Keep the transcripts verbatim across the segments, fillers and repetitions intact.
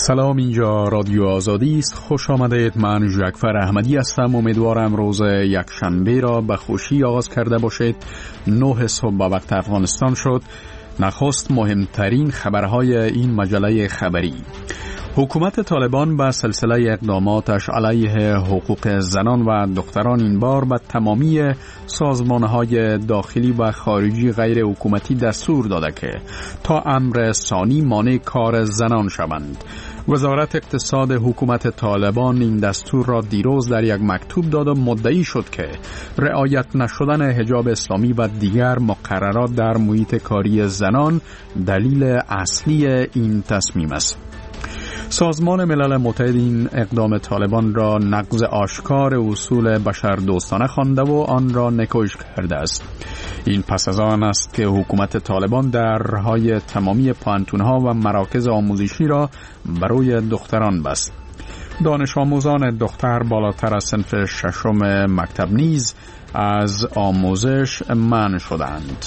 سلام، اینجا رادیو آزادی است. خوش آمدید. من جعفر احمدی هستم. امیدوارم روز یکشنبه را به خوشی آغاز کرده باشید. نه صبح به وقت افغانستان شد. نخست مهمترین خبرهای این مجله خبری. حکومت طالبان به سلسله اقداماتش علیه حقوق زنان و دختران این بار به تمامی سازمانهای داخلی و خارجی غیر حکومتی دستور داده که تا امر ثانی مانع کار زنان شوند. وزارت اقتصاد حکومت طالبان این دستور را دیروز در یک مکتوب داد و مدعی شد که رعایت نشدن حجاب اسلامی و دیگر مقررات در محیط کاری زنان دلیل اصلی این تصمیم است. سازمان ملل متحد این اقدام طالبان را نقض آشکار اصول بشردوستانه خوانده و آن را نکوش کرده است. این پس از آن است که حکومت طالبان درهای تمامی پانتونها و مراکز آموزشی را برای دختران بست. دانش آموزان دختر بالاتر از صنف ششم مکتب نیز از آموزش منع شدند.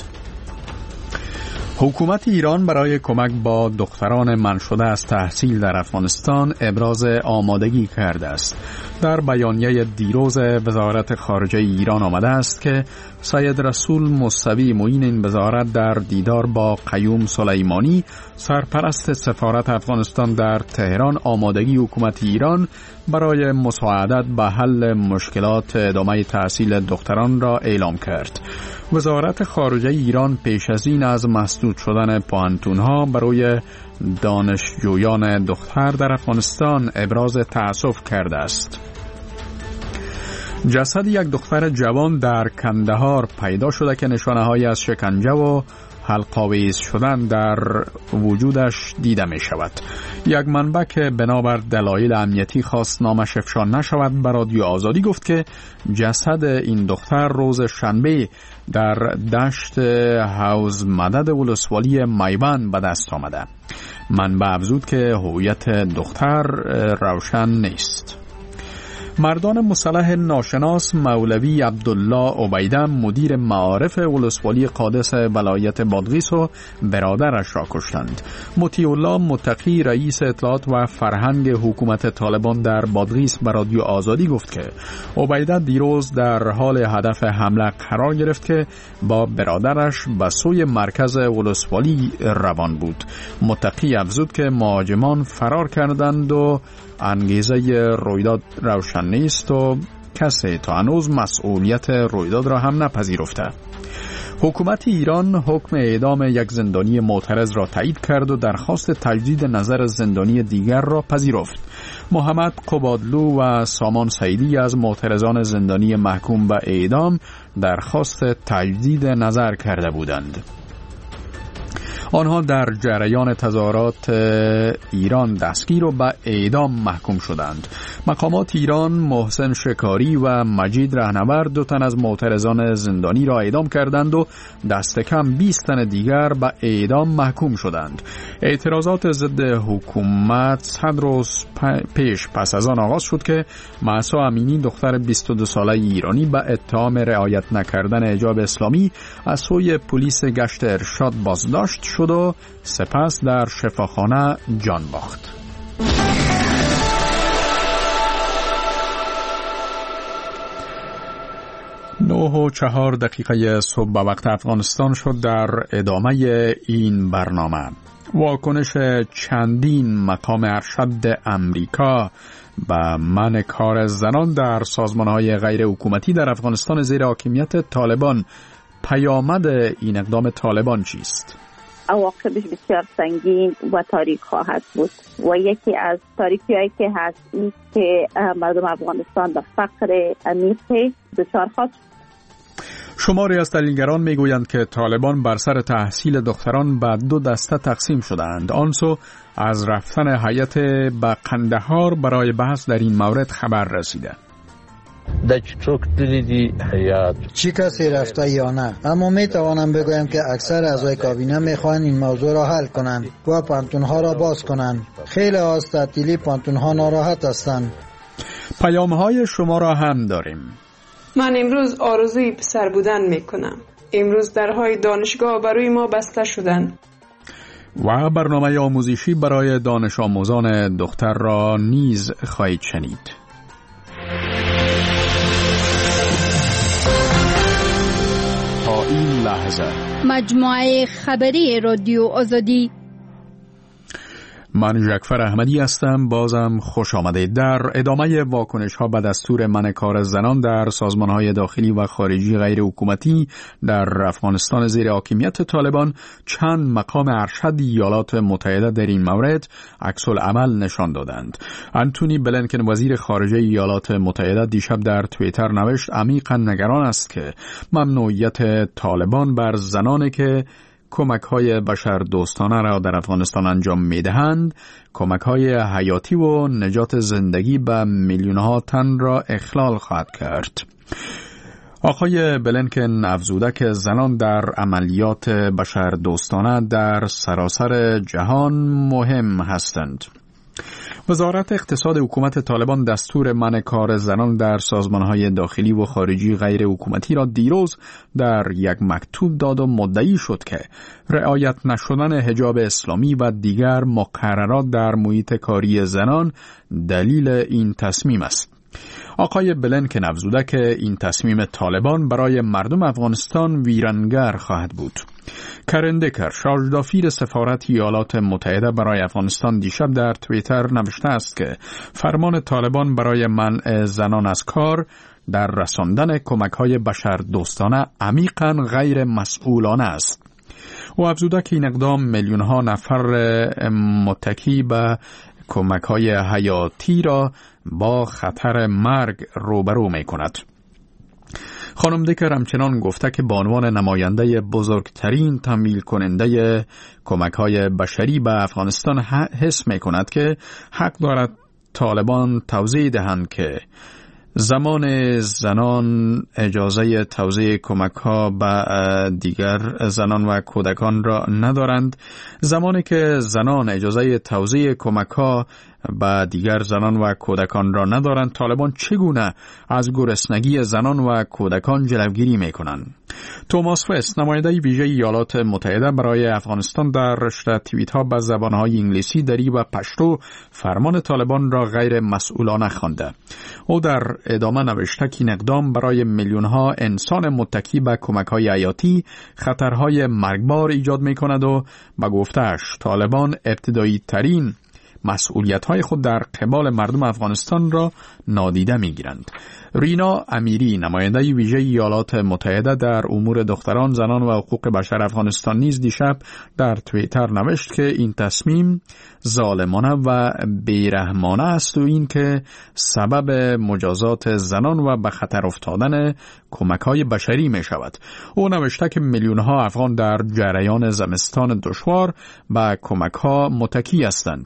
حکومت ایران برای کمک با دختران منع شده از تحصیل در افغانستان ابراز آمادگی کرده است. در بیانیه دیروز وزارت خارجه ایران آمده است که سید رسول موسوی معین این وزارت در دیدار با قیوم سلیمانی سرپرست سفارت افغانستان در تهران آمادگی حکومت ایران برای مساعدت به حل مشکلات ادامه تحصیل دختران را اعلام کرد. وزارت خارجه ایران پیش از این از مسدود شدن پانتونها برای دانشجویان دختر در افغانستان ابراز تأسف کرده است. جسد یک دختر جوان در کندهار پیدا شده که نشانه‌هایی از شکنجه و حلق‌آویز شدن در وجودش دیده می شود. یک منبع که بنابر دلایل امنیتی خواست نامش افشا نشود به رادیو آزادی گفت که جسد این دختر روز شنبه در دشت حوض مدد ولسوالی میوند به دست آمده. منبع افزود که هویت دختر روشن نیست. مردان مسلح ناشناس مولوی عبدالله عبیده مدیر معارف ولسوالی قادس ولایت بادغیس و برادرش را کشتند. مطیع الله متقی رئیس اطلاعات و فرهنگ حکومت طالبان در بادغیس به رادیو آزادی گفت که عبیده دیروز در حال هدف حمله قرار گرفت که با برادرش به سوی مرکز ولسوالی روان بود. متقی افزود که مهاجمان فرار کردند و انگیزه رویداد روشن نیست و کسی تا هنوز مسئولیت رویداد را هم نپذیرفته. حکومت ایران حکم اعدام یک زندانی معترض را تایید کرد و درخواست تجدید نظر زندانی دیگر را پذیرفت. محمد قبادلو و سامان سیدی از معترضان زندانی محکوم به اعدام درخواست تجدید نظر کرده بودند. آنها در جریان تظاهرات ایران دستگیر و به اعدام محکوم شدند. مقامات ایران محسن شکاری و مجید رهنورد دو تن از معترضان زندانی را اعدام کردند و دست کم بیست تن دیگر به اعدام محکوم شدند. اعتراضات ضد حکومت صد روز پیش پس از آن آغاز شد که مهسا امینی دختر بیست و دو ساله ایرانی به اتهام رعایت نکردن حجاب اسلامی از سوی پلیس گشت ارشاد بازداشت شد و سپس در شفاخانه جان باخت. نه و چهار دقیقه صبح به وقت افغانستان شد. در ادامه این برنامه واکنش چندین مقام ارشد امریکا به منع کار زنان در سازمانهای غیر حکومتی در افغانستان زیر حاکمیت طالبان. پیامد این اقدام طالبان چیست؟ عواقبش بسیار سنگین و تاریک خواهد بود و یکی از تاریکی‌هایی که هست این که مردم افغانستان به فقر عمیق دچار خواهد. شماری از تحلیلگران میگویند که طالبان بر سر تحصیل دختران به دو دسته تقسیم شدند. آنسو از رفتن هیئت به قندهار برای بحث در این مورد خبر رسیده. چی کسی رفته یا نه، اما می توانم بگویم که اکثر اعضای کابینه میخواهند این موضوع را حل کنند و پانتونها را باز کنند. خیلی از تعطیلی پانتونها ناراحت هستند. پیام‌های شما را هم داریم. من امروز آرزوی پسر بودن میکنم. امروز درهای دانشگاه برای ما بسته شدند. و برنامه آموزشی برای دانش آموزان دختر را نیز خواهید شنید. تا این لحظه مجموعه خبری رادیو آزادی. من جعفر احمدی هستم. بازم خوش آمدید. در ادامه واکنش ها به دستور منع کار زنان در سازمان های داخلی و خارجی غیر حکومتی در افغانستان زیر حاکمیت طالبان، چند مقام ارشد ایالات متحده در این مورد عکس العمل نشان دادند. انتونی بلینکن وزیر خارجه ایالات متحده دیشب در توییتر نوشت عمیقا نگران است که ممنوعیت طالبان بر زنانی که کمک‌های بشر دوستانه را در افغانستان انجام می‌دهند، کمک‌های حیاتی و نجات زندگی به میلیون‌ها تن را اخلال خواهد کرد. آقای بلینکن افزوده که زنان در عملیات بشر دوستانه در سراسر جهان مهم هستند. وزارت اقتصاد حکومت طالبان دستور منع کار زنان در سازمان‌های داخلی و خارجی غیر حکومتی را دیروز در یک مکتوب داد و مدعی شد که رعایت نشدن حجاب اسلامی و دیگر مقررات در محیط کاری زنان دلیل این تصمیم است. آقای بلینکن افزوده که این تصمیم طالبان برای مردم افغانستان ویرانگر خواهد بود. کرن دکر، شاردافیر سفارت ایالات متحده برای افغانستان، دیشب در توییتر نوشته است که فرمان طالبان برای منع زنان از کار در رساندن کمک‌های بشر دوستانه عمیقاً غیر مسئولانه است. او افزوده که این اقدام میلیون‌ها نفر متکی به کمک‌های حیاتی را با خطر مرگ روبرو می‌کند. خانم دکر همچنان گفته که به عنوان نماینده بزرگترین تمویل کننده کمک‌های بشری به افغانستان حس می‌کند که حق دارد طالبان توضیح دهند که زمان زنان اجازه توزیع کمک‌ها به دیگر زنان و کودکان را ندارند، زمانی که زنان اجازه توزیع کمک‌ها به دیگر زنان و کودکان را ندارند، طالبان چگونه از گرسنگی زنان و کودکان جلوگیری می‌کنند؟ توماس فست، نماینده ویژه ایالات متحده برای افغانستان، در رشته توییت‌ها به زبان‌های انگلیسی، دری و پشتو فرمان طالبان را غیر مسئولانه خوانده. او در ادامه نوشته که این اقدام برای میلیون‌ها انسان متکی به کمک‌های حیاتی خطرهای مرگبار ایجاد می‌کند و به گفته‌اش طالبان ابتدایی ترین مسئولیت‌های خود در قبال مردم افغانستان را نادیده می‌گیرند. رینا امیری، نماینده ویژه ایالات متحده در امور دختران، زنان و حقوق بشر افغانستان، نیز دیشب در توییتر نوشت که این تصمیم ظالمانه و بیرحمانه است و این که سبب مجازات زنان و به خطر افتادن کمک‌های بشری می شود. او نوشته که میلیون‌ها افغان در جریان زمستان دشوار به کمک‌ها متکی هستند.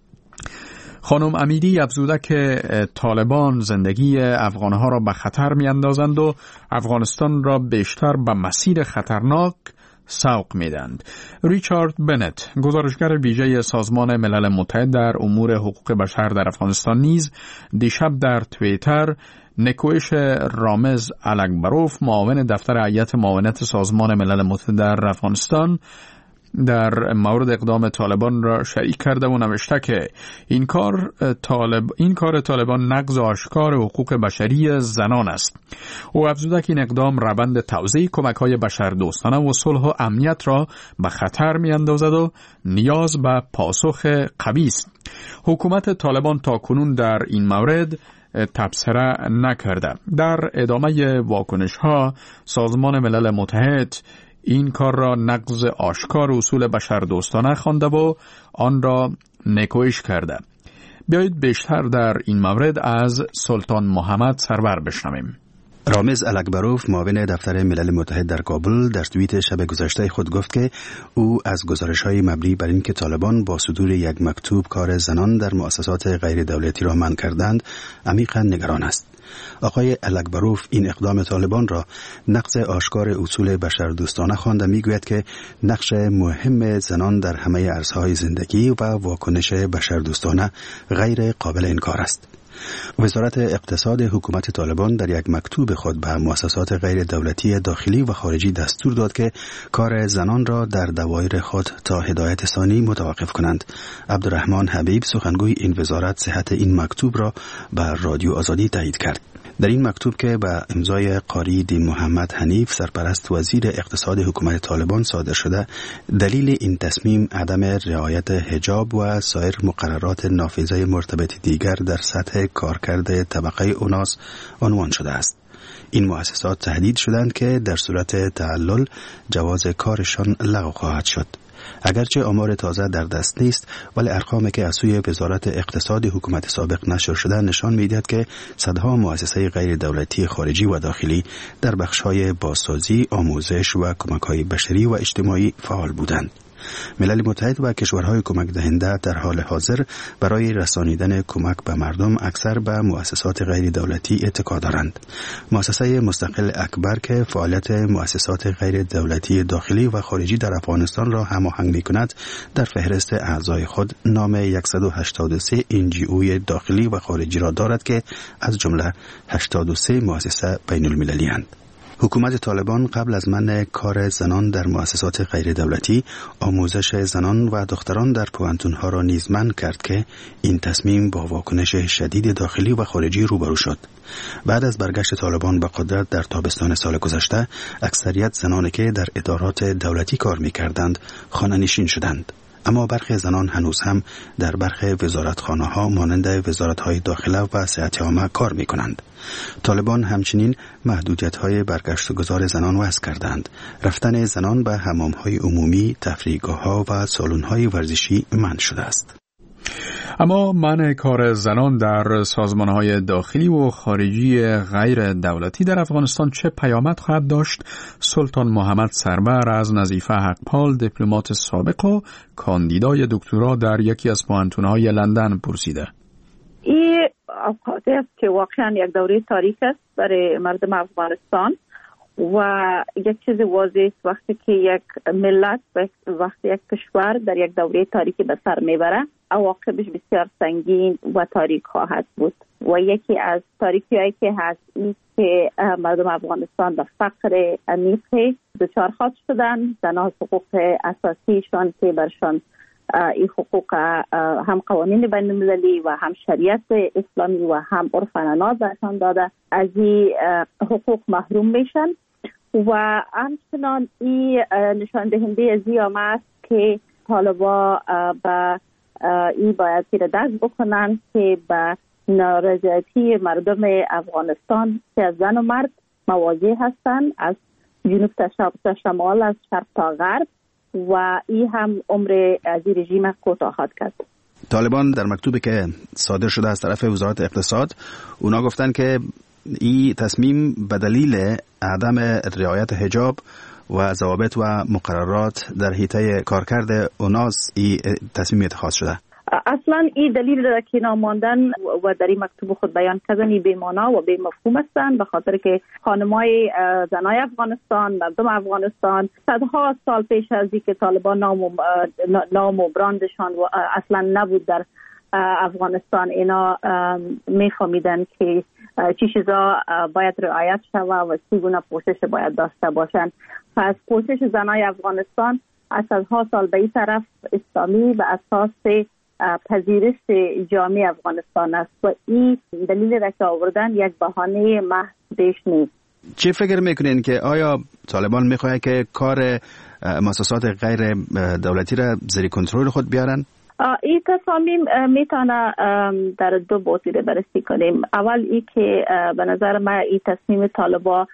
خانم امیری افزوده که طالبان زندگی افغانها را به خطر می اندازند و افغانستان را بیشتر به مسیر خطرناک سوق می دهند. ریچارد بنت، گزارشگر ویژه سازمان ملل متحد در امور حقوق بشر در افغانستان، نیز دیشب در توییتر نکوش رامز الکبروف، معاون دفتر هیئت معاونت سازمان ملل متحد در افغانستان، در مورد اقدام طالبان را شریک کرده و نوشته که این کار طالب این کار طالبان نقض آشکار حقوق بشری زنان است. او افزوده که این اقدام روند توزیع کمک‌های بشردوستانه و صلح و امنیت را به خطر می‌اندازد و نیاز به پاسخ قوی است. حکومت طالبان تاکنون در این مورد تبصره نکرده. در ادامه واکنش‌ها سازمان ملل متحد این کار را نقض آشکار اصول بشردوستانه خوانده و آن را نکویش کرده. بیایید بیشتر در این مورد از سلطان محمد سرور بشنویم. رامز الکبروف، معاون دفتر ملل متحد در کابل، در توییت شب گذشته خود گفت که او از گزارش‌های مبنی بر اینکه طالبان با صدور یک مکتوب کار زنان در مؤسسات غیر دولتی را منع کردند عمیقاً نگران است. آقای الکبروف این اقدام طالبان را نقض آشکار اصول بشردوستانه خوانده میگوید که نقش مهم زنان در همه عرصه‌های زندگی و واکنش بشردوستانه غیر قابل انکار است. وزارت اقتصاد حکومت طالبان در یک مکتوب خود به مؤسسات غیر دولتی داخلی و خارجی دستور داد که کار زنان را در دوایر خود تا هدایت ثانی متوقف کنند. عبدالرحمن حبیب سخنگوی این وزارت صحت این مکتوب را به رادیو آزادی تایید کرد. در این مکتوب که به امضای قاری دین محمد حنیف سرپرست وزیر اقتصاد حکومت طالبان صادر شده، دلیل این تصمیم عدم رعایت حجاب و سایر مقررات نافذه مرتبط دیگر در سطح کارکرد طبقه اوناس عنوان شده است. این مؤسسات تهدید شدند که در صورت تعلل جواز کارشان لغو خواهد شد. اگرچه آمار تازه در دست نیست، ولی ارقامی که از سوی وزارت اقتصاد حکومت سابق نشر شده نشان می‌دهد که صدها مؤسسه غیر دولتی خارجی و داخلی در بخش‌های بازسازی، آموزش و کمک‌های بشری و اجتماعی فعال بودند. ملل متحد و کشورهای کمک دهنده در حال حاضر برای رسانیدن کمک به مردم اکثر به مؤسسات غیر دولتی اتکا دارند. مؤسسه مستقل اکبر که فعالیت مؤسسات غیر دولتی داخلی و خارجی در افغانستان را هماهنگ می‌کند، در فهرست اعضای خود نام صد و هشتاد و سه ان جی او داخلی و خارجی را دارد که از جمله هشتاد و سه مؤسسه بین المللی اند. حکومت طالبان قبل از منع کار زنان در مؤسسات غیر دولتی، آموزش زنان و دختران در پوهنتون‌ها را نیز منع کرد که این تصمیم با واکنش شدید داخلی و خارجی روبرو شد. بعد از برگشت طالبان به قدرت در تابستان سال گذشته، اکثریت زنانی که در ادارات دولتی کار می‌کردند خانه‌نشین شدند. اما برخی زنان هنوز هم در برخی وزارتخانه‌ها مانند وزارت‌های داخله و صحت عامه کار می‌کنند. طالبان همچنین محدودیت‌های برگشت و گذار زنان وضع کردند. رفتن زنان به حمام‌های عمومی، تفریحگاه‌ها و سالن‌های ورزشی منع شده است. اما منع کار زنان در سازمان‌های داخلی و خارجی غیر دولتی در افغانستان چه پیامد خواهد داشت؟ سلطان محمد سرور از نظیفه حقپال، دیپلمات سابق و کاندیدای دکترا در یکی از پوهنتون‌های لندن پرسیده. این افغانستان است که واقعا یک دوره تاریخ است برای مردم افغانستان و یک چیز واضح است وقتی که یک ملت وقتی یک کشور در یک دوره تاریخی به سر میبره، عواقبش بسیار سنگین و تاریک خواهد بود و یکی از تاریکی‌هایی که هست این که مردم افغانستان به فقر عمیق دچار خواهد شدن. زنان حقوق اساسیشان که برشان این حقوق هم قوانین بین المللی و هم شریعت اسلامی و هم عرف عنعنات برشان داده، از این حقوق محروم میشن و همچنان این نشان دهنده از این است که طالبا به این باید تیر دست بکنن که به نارضایتی مردم افغانستان که از زن و مرد مواجه هستن، از جنوب تا شمال، از شرق تا غرب و این هم عمر از این رژیم کوتاه خواهد کرد. طالبان در مکتوبی که صادر شده از طرف وزارت اقتصاد اونا گفتن که این تصمیم به دلیل عدم رعایت حجاب و ضوابط و مقررات در حیطه کارکرد اوناس این تصمیم اتخاذ شده. اصلا این دلیل داره که ناماندن و در این مکتوب خود بیان کردن بی معنا و بی مفهوم هستند، به خاطر که خانمای زنای افغانستان، مردم افغانستان صدها سال پیش از اینکه طالبان نام و نام و براندشان اصلا نبود در افغانستان، اینا میفهمیدن که چی چیزا باید رعایت شود و چگونه پوشش باید داشته باشند. پس پوشش زنای افغانستان از صدها سال به این طرف اسلامی به اساس پذیرش جامعه افغانستان است و این دلیل را که آوردن یک بهانه محض بیش نیست. چی فکر میکنین که آیا طالبان میخواد که کار مؤسسات غیر دولتی را زیر کنترل خود بیارن؟ این تصامیم میتونه در دو بعد بررسی کنیم. اول ای که به نظر من این تصمیم طالبان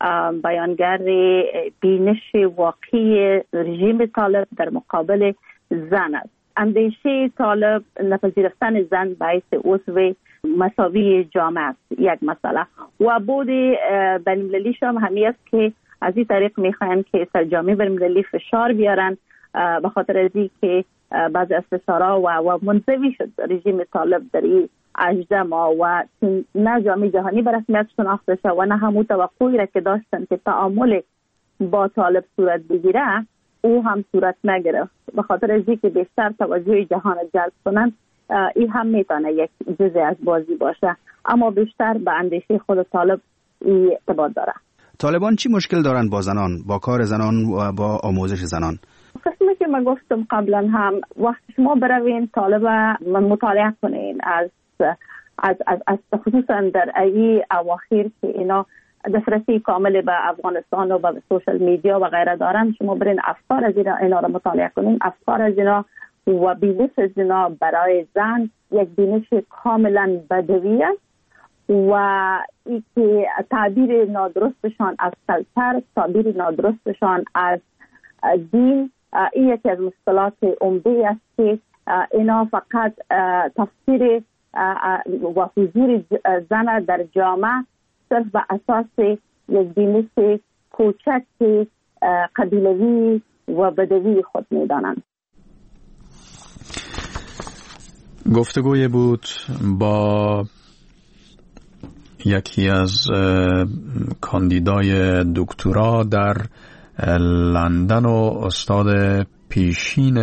بیانگر بینش واقعی رژیم طالب در مقابل زن است. اندیشه طالب نپذیرفتن زن باعث عضو مساوی جامعه است، یک مسئله. و بود بین‌المللیش هم همی است که از این طریق میخواین که سر جامعه بین‌المللی فشار بیارن، به خاطر از این که بعضی از فشارها و, و منزوی شد رژیم طالب در این هجده ماه و نه جامعه جهانی به رسمیت شناخته شد و نه همون توقعی را که داشتن که تعامل با طالب صورت بگیره او هم صورت نگرفت. به خاطر از اینکه بیشتر توجه جهان جلب کنند، این هم میتونه یک جزء از بازی باشه، اما بیشتر به اندیشه خود طالب این ارتباط داره. طالبان چی مشکل دارن با زنان، با کار زنان و با آموزش زنان؟ قسمی که من گفتم قبلا هم، وقتی شما بروین طالب مطالعه کنین از از از, از خصوصا در ای اواخر که اینا دسترسی کامل به افغانستان و به سوشال میدیا و غیره دارن، شما برین افکار از اینا, اینا رو مطالعه کنین. افکار از اینا و بینش از اینا برای زن یک بینش کاملا بدوی است و ای که تعبیر نادرستشان از کلچر، تعبیر نادرستشان از دین، این یکی از مصطلحات عمده است که اینا فقط تفسیر و حضور زن در جامعه صرف به اساس یک بینش کوچک قبیلوی و بدوی خود میدانند. گفتگوی بود با یکی از کاندیدای دکترا در لندن و استاد پیشین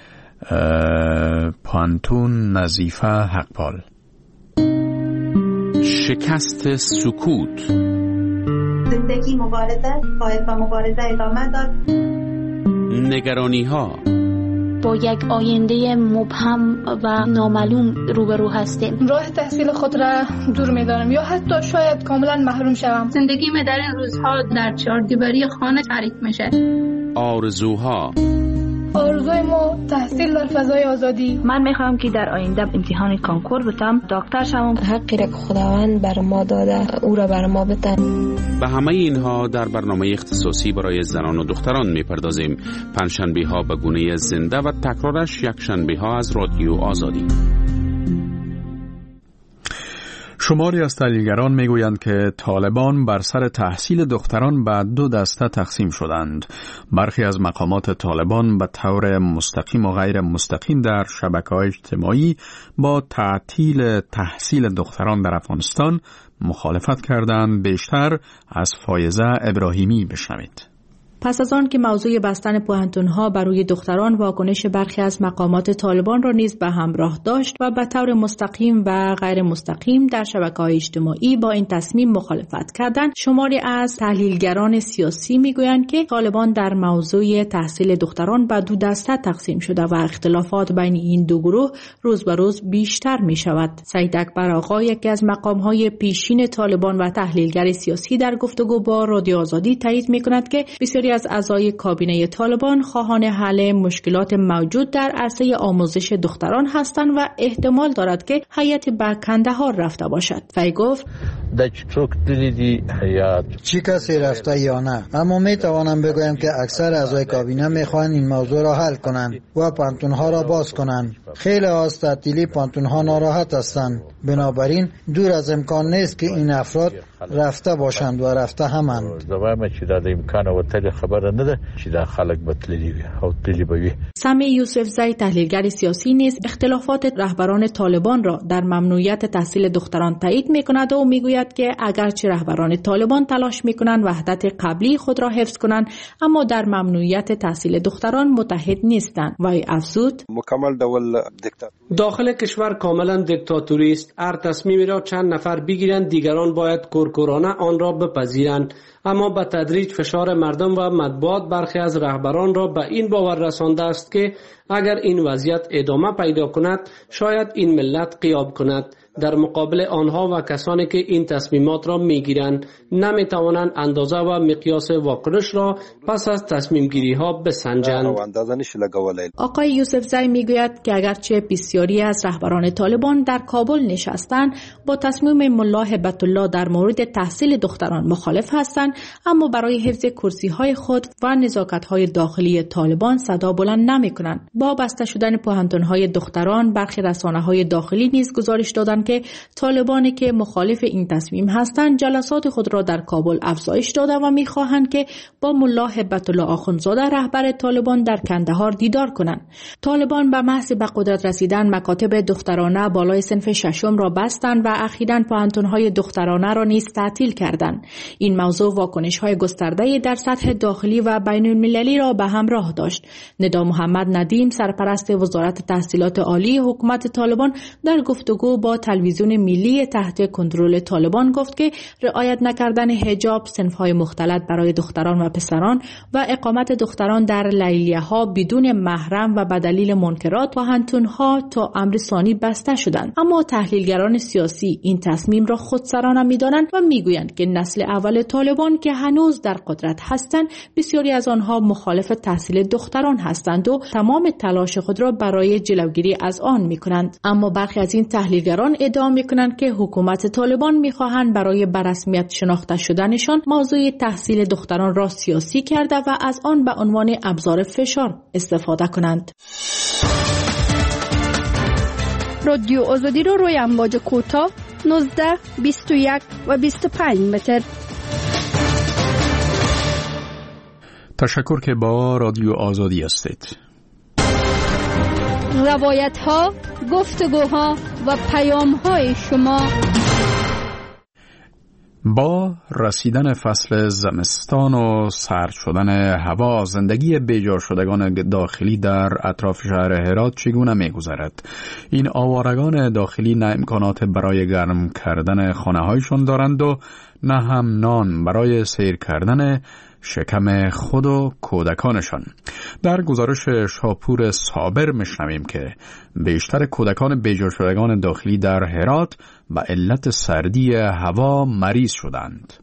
پانتون نظیفه حقپال. شکست سکوت. زندگی مبارزه، باید با مبارزه ادامه داد. نگرانی ها. با یک آینده مبهم و نامعلوم روبرو هستیم. راه تحصیل خود را دور می‌دارم یا حتی شاید کاملا محروم شوم. زندگی من در این روزها در چهار دیواری خانه تعریف میشه. آرزوها. آرزوی ما تحصیل در فضای آزادی. من میخوام که در آینده امتحان کانکور بتم، دکتر شوم. حقی را که خداوند بر ما داده او را بر ما بده. به همه اینها در برنامه اختصاصی برای زنان و دختران میپردازیم. پنجشنبه ها به گونه زنده و تکرارش یک شنبه ها از رادیو آزادی. شماری از تحلیلگران میگویند که طالبان بر سر تحصیل دختران به دو دسته تقسیم شدند. برخی از مقامات طالبان به طور مستقیم و غیر مستقیم در شبکه‌های اجتماعی با تعطیل تحصیل دختران در افغانستان مخالفت کردند. بیشتر از فایزه ابراهیمی بشنوید. پس از آن که موضوع بستن پوهنتون‌ها بر روی دختران، واکنش برخی از مقامات طالبان را نیز به همراه داشت و به طور مستقیم و غیر مستقیم در شبکه‌های اجتماعی با این تصمیم مخالفت کردند. شماری از تحلیلگران سیاسی میگویند که طالبان در موضوع تحصیل دختران به دو دسته تقسیم شده و اختلافات بین این دو گروه روز به روز بیشتر می شود. سعید اکبر آقا، یکی از مقام‌های پیشین طالبان و تحلیلگر سیاسی، در گفتگو با رادیو آزادی تایید می‌کند که بسیاری از اعضای کابینه طالبان خواهان حل مشکلات موجود در عرصه آموزش دختران هستند و احتمال دارد که هیئت به کندهار رفته باشد. وی گفت چی کسی رفته یا نه، اما می توانم بگویم که اکثر اعضای کابینه میخواهند این موضوع را حل کنند و پانتونها را باز کنند. خیلی از تعطیلی پانتونها ناراحت هستند، بنابراین دور از امکان نیست که این افراد رفته باشند و رفته همند. سمی یوسف زی، تحلیلگر سیاسی نیز اختلافات رهبران طالبان را در ممنوعیت تحصیل دختران تایید می‌کند و میگوید که اگرچه رهبران طالبان تلاش می‌کنند وحدت قبلی خود را حفظ کنند، اما در ممنوعیت تحصیل دختران متحد نیستند. و افزود مکمل دول داخل کشور کاملا دیکتاتوری است. هر تصمیمی را چند نفر بگیرند، دیگران باید کورکورانه آن را بپذیرند. اما به تدریج فشار مردم و مطبوعات برخی از رهبران را به این باور رسانده است که اگر این وضعیت ادامه پیدا کند شاید این ملت غیاب کند. در مقابل آنها و کسانی که این تصمیمات را میگیرند نمیتوانند اندازه و مقیاس واکنش را پس از تصمیم گیری ها بسنجند. آقای یوسف زی میگوید که اگرچه بسیاری از رهبران طالبان در کابل نشستند با تصمیم ملا هبت الله در مورد تحصیل دختران مخالف هستند، اما برای حفظ کرسی های خود و نزاکت های داخلی طالبان صدا بلند نمی کنند. با بسته شدن پوهنتون های دختران، برخی رسانه های داخلی نیز گزارش دادند میگویند که طالبانی که مخالف این تصمیم هستند جلسات خود را در کابل افزایش داده و میخواهند که با ملا هبت الله آخوندزاده رهبر طالبان در کندهار دیدار کنند. طالبان به محض به قدرت رسیدن مکاتب دخترانه بالای صنف ششم را بستند و اخیراً پوهنتون‌های دخترانه را نیز تعطیل کردند. این موضوع واکنش‌های گسترده در سطح داخلی و بین‌المللی را به همراه داشت. ندا محمد ندیم سرپرست وزارت تحصیلات عالی حکومت طالبان در گفتگو با تلویزیون ملی تحت کنترل طالبان گفت که رعایت نکردن حجاب، صنف‌های مختلط برای دختران و پسران و اقامت دختران در لیلیه‌ها بدون محرم و به دلیل منکرات پوهنتون‌ها تا امر ثانی بسته شدند. اما تحلیلگران سیاسی این تصمیم را خودسرانه می‌دانند و می‌گویند که نسل اول طالبان که هنوز در قدرت هستند بسیاری از آنها مخالف تحصیل دختران هستند و تمام تلاش خود را برای جلوگیری از آن می‌کنند. اما برخی از این تحلیلگران ادعا می‌کنند که حکومت طالبان می‌خواهند برای به رسمیت شناخته شدنشان موضوع تحصیل دختران را سیاسی کرده و از آن به عنوان ابزار فشار استفاده کنند. رادیو آزادی رو روی امواج کوتاه نوزده، بیست و یک و بیست و پنج متر. تشکر که با رادیو آزادی هستید. روایت ها، گفتگوها و پیام های شما. با رسیدن فصل زمستان و سرد شدن هوا، زندگی بیجار شدگان داخلی در اطراف شهر هرات چگونه می‌گذرد؟ این آوارگان داخلی نه امکانات برای گرم کردن خانه‌هایشان دارند و نه هم نان برای سیر کردن شکم خود و کودکانشان. در گزارش شاپور صابر میشنویم که بیشتر کودکان بیجار شدگان داخلی در هرات به علت سردی هوا مریض شدند.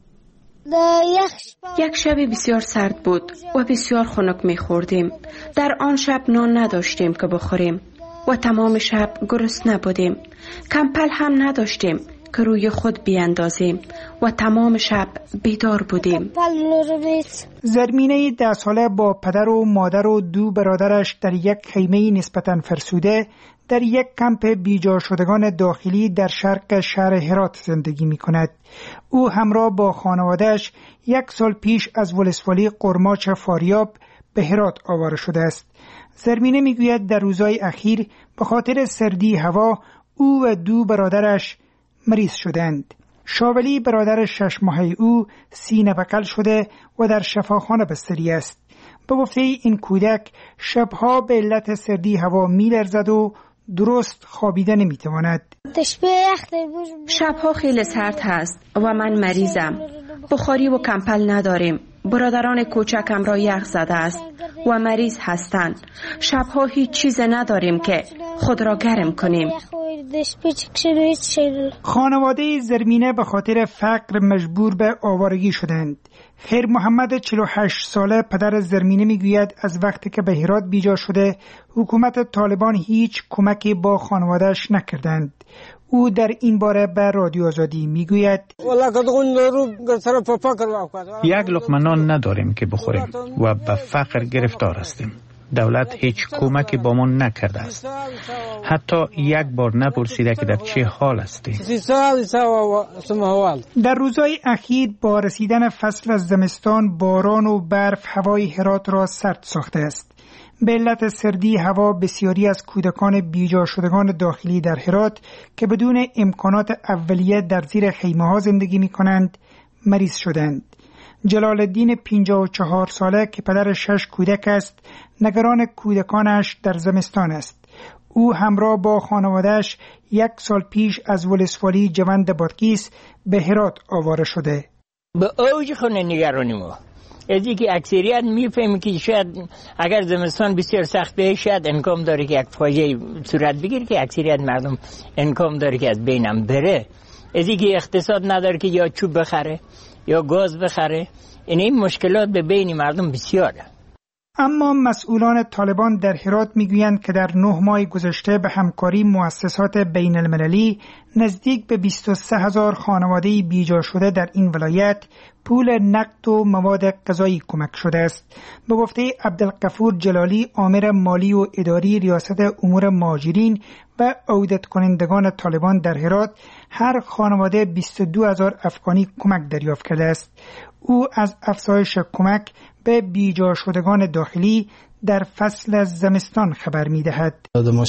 یک شب بسیار سرد بود و بسیار خنک می‌خوردیم. در آن شب نان نداشتیم که بخوریم و تمام شب گرسنه بودیم. کمپل هم نداشتیم که روی خود بیاندازیم و تمام شب بیدار بودیم. زرمینه ده ساله با پدر و مادر و دو برادرش در یک خیمه نسبتاً فرسوده در یک کمپ بیجار شدگان داخلی در شرق شهر هرات زندگی می کند. او همراه با خانوادهش یک سال پیش از ولسوالی قرماچ فاریاب به هرات آواره شده است. زرمینه می گوید در روزهای اخیر به خاطر سردی هوا او و دو برادرش مریض شدند. شاولی برادر شش ماهه او سینه بکل شده و در شفاخانه بستری است. به گفته این کودک شبها به علت سردی هوا می‌لرزد و درست خوابیده نمی‌تواند. شبها خیلی سرد هست و من مریضم. بخاری و کمپل نداریم. برادران کوچکم را یخ زده است و مریض هستند. شبها هیچ چیز نداریم که خود را گرم کنیم. خانواده زرمینه به خاطر فقر مجبور به آوارگی شدند. خیر محمد چهل و هشت ساله پدر زرمینه میگوید از وقتی که به هرات بیجار شده حکومت طالبان هیچ کمکی با خانوادهش نکردند. او در این باره به رادیو آزادی میگوید یک لقمه نان نداریم که بخوریم و به فقر گرفتار هستیم. دولت هیچ کمکی با ما نکرده است. حتی یک بار نپرسیده که در چه حال هستی. در روزهای اخیر با رسیدن فصل زمستان باران و برف هوای هرات را سرد ساخته است. به علت سردی هوا بسیاری از کودکان بیجار شدگان داخلی در هرات که بدون امکانات اولیه در زیر خیمه ها زندگی می کنند مریض شدند. جلال الدین پنجاه و چهار ساله که پدر شش کودک است نگران کودکانش در زمستان است. او همراه با خانوادهش یک سال پیش از ولسوالی جوند بادغیس به هرات آواره شده. به اوج خونه نگرانی ما از اینکه اکثریت میفهمی که شاید اگر زمستان بسیار سخته شاید امکان داره که یک فاجعه صورت بگیره که اکثریت مردم امکان داره که از بینم بره. از اینکه اقتصاد نداره که یا چوب بخره یا گاز بخره. این این مشکلات به بین مردم بسیاره. اما مسئولان طالبان در هرات میگویند که در نه ماه گذشته به همکاری مؤسسات بین المللی نزدیک به بیست و سه هزار خانواده بیجا شده در این ولایت پول نقد و مواد غذایی کمک شده است. به گفته عبدالغفور جلالی، آمر مالی و اداری ریاست امور مهاجرین و عودت کنندگان طالبان در هرات، هر خانواده بیست و دو هزار افغانی کمک دریافت کرده است. او از افزایش کمک به بیجا شدگان داخلی در فصل زمستان خبر می دهد.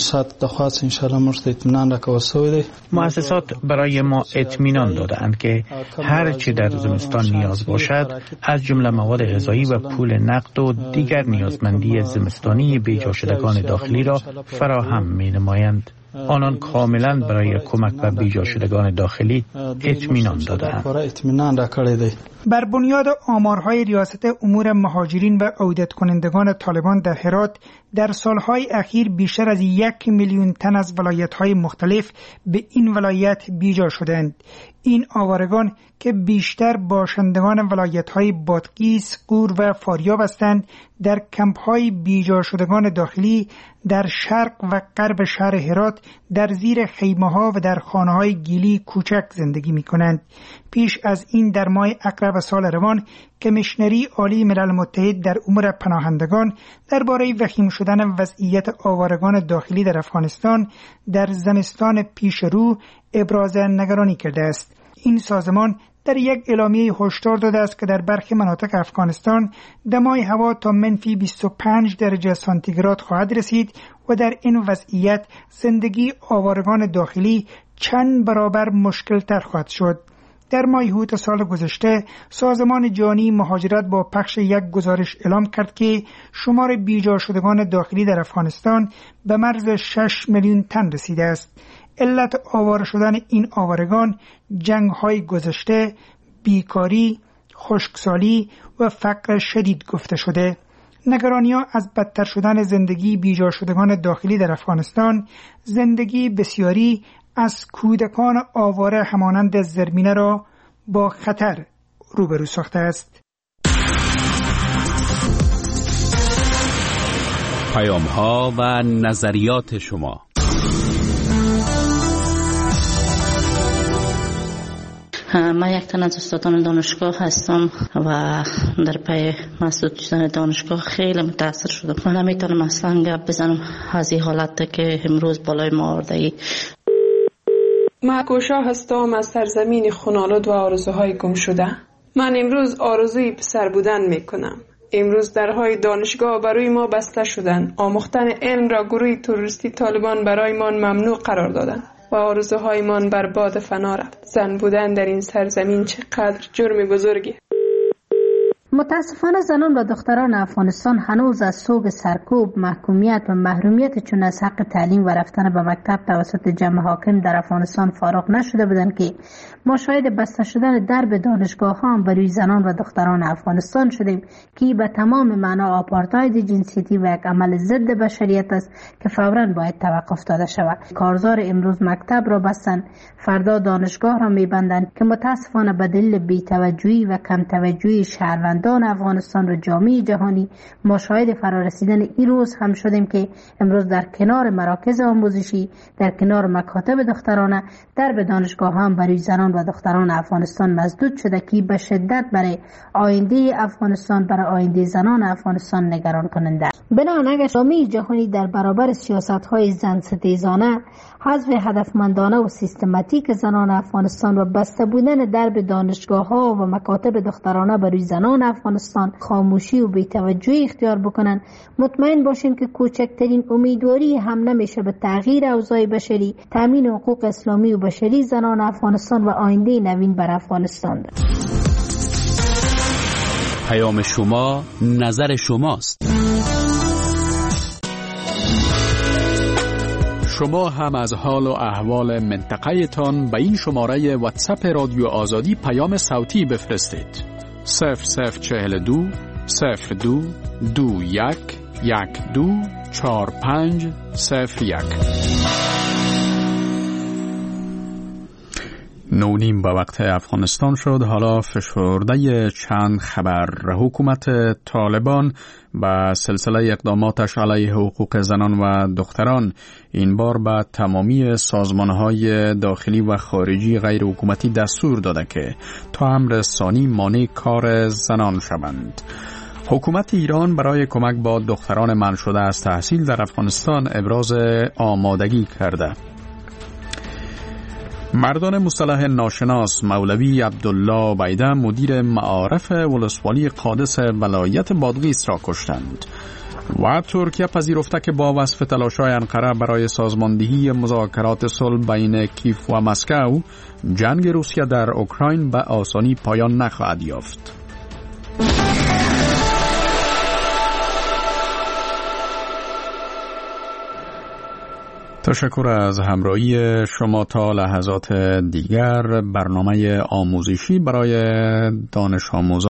مؤسسات برای ما اطمینان دادند که هر چی در زمستان نیاز باشد، از جمله مواد غذایی و پول نقد و دیگر نیازمندی زمستانی بیجا شدگان داخلی را فراهم می نمایند. آنان کاملا برای کمک و بیجا شدگان داخلی اطمینان دادند. بر بنیاد آمارهای ریاست امور مهاجرین و عودت کنندگان طالبان در هرات، در سالهای اخیر بیشتر از یک میلیون تن از ولایت‌های مختلف به این ولایت بیجا شدند. این آوارگان که بیشتر باشندگان ولایت‌های بادغیس، غور و فاریاب هستند، در کمپ‌های بیجا شدگان داخلی در شرق و غرب شهر هرات در زیر خیمه‌ها و در خانه‌های گیلی کوچک زندگی می‌کنند. پیش از این در ماه اکرب سال روان، کمیشنری عالی ملل متحد در امور پناهندگان درباره وخیم شدن وضعیت آوارگان داخلی در افغانستان در زمستان پیش رو ابراز نگرانی کرده است. این سازمان در یک اعلامیه هشدار داده است که در برخی مناطق افغانستان دمای هوا تا منفی بیست و پنج درجه سانتیگراد خواهد رسید و در این وضعیت زندگی آوارگان داخلی چند برابر مشکل تر خواهد شد. در ماه اوت سال گذشته، سازمان جهانی مهاجرت با پخش یک گزارش اعلام کرد که شمار بیجا شدگان داخلی در افغانستان به مرز شش میلیون تن رسیده است. علت آواره شدن این آوارگان جنگ‌های گذشته، بیکاری، خشکسالی و فقر شدید گفته شده. نگرانی‌ها از بدتر شدن زندگی بیجا شدگان داخلی در افغانستان، زندگی بسیاری از کودکان آواره همانند زرمینه را با خطر روبرو ساخته است. پیام‌ها و نظریات شما. من یک تن از استادان دانشگاه هستم و در پی مسدود شدن دانشگاه خیلی متاثر شدم. من نمیتونم اصلا گپ بزنم از این حالت که امروز بالای ما آورده ای. من کوشا هستم از سرزمین خونالود و آرزوهای گم شده. من امروز آرزوی پسر بودن میکنم. امروز درهای دانشگاه برای ما بسته شدن. آموختن علم را گروه تروریستی طالبان برای ما ممنوع قرار دادند و آرزوهایمان برباد فنا رفت. زن بودن در این سرزمین چقدر جرم بزرگی. متاسفانه زنان و دختران افغانستان هنوز از سوگ سرکوب، محکومیت و محرومیت چون از حق تعلیم و رفتن به مکتب توسط جمع حاکم در افغانستان فارغ نشده بودند که ما شاهد بسته شدن درب دانشگاه ها برای زنان و دختران افغانستان شدیم که به تمام معنا آپارتاید جنسیتی و یک عمل ضد بشریت است که فوراً باید توقف داده شود. کارزار امروز مکتب را بستند، فردا دانشگاه را میبندند که متاسفانه به دلیل بی‌توجهی و کم توجهی شهروندان افغانستان و جامعه جهانی ما شاهد فرارسیدن این روز هم شدیم که امروز در کنار مراکز آموزشی، در کنار مکاتب دخترانه، درب دانشگاه هم برای زنان و دختران افغانستان مسدود شده که به شدت برای آینده افغانستان، برای آینده زنان افغانستان نگران کننده است. بنابراین اگر جامعه جهانی در برابر سیاست‌های زن ستیزانه، حذف هدفمندانه و سیستماتیک زنان افغانستان و بسته بودن درب دانشگاه‌ها و مکاتب دخترانه برای زنان افغانستان خاموشی و بی‌توجهی اختیار بکنند، مطمئن باشین که کوچکترین امیدواری هم نمیشه به تغییر اوضاع بشری، تامین حقوق اسلامی و بشری زنان افغانستان و آینده نوین بر افغانستان دارد. پیام شما، نظر شماست. شما هم از حال و احوال منطقه تان به این شماره واتساپ رادیو آزادی پیام صوتی بفرستید. صفر صفر چهل دو صفر دو دو یک یک دو چهار پنج صفر یک. نونیم به وقت افغانستان شد. حالا فشرده چند خبر. حکومت طالبان با سلسله اقداماتش علیه حقوق زنان و دختران این بار به تمامی سازمانهای داخلی و خارجی غیر حکومتی دستور داده که تا امر ثانی مانع کار زنان شوند. حکومت ایران برای کمک با دختران منع شده از تحصیل در افغانستان ابراز آمادگی کرده. مردان مصطلح ناشناس مولوی عبدالله بیده مدیر معارف ولسوالی قادس ولایت بادغیس را کشتند و ترکیه پذیرفته که با وصف تلاش‌های انقره برای سازماندهی مذاکرات صلح بین کیف و مسکو جنگ روسیه در اوکراین به آسانی پایان نخواهد یافت. تشکر از همراهی شما. تا لحظات دیگر برنامه آموزشی برای دانش آموزان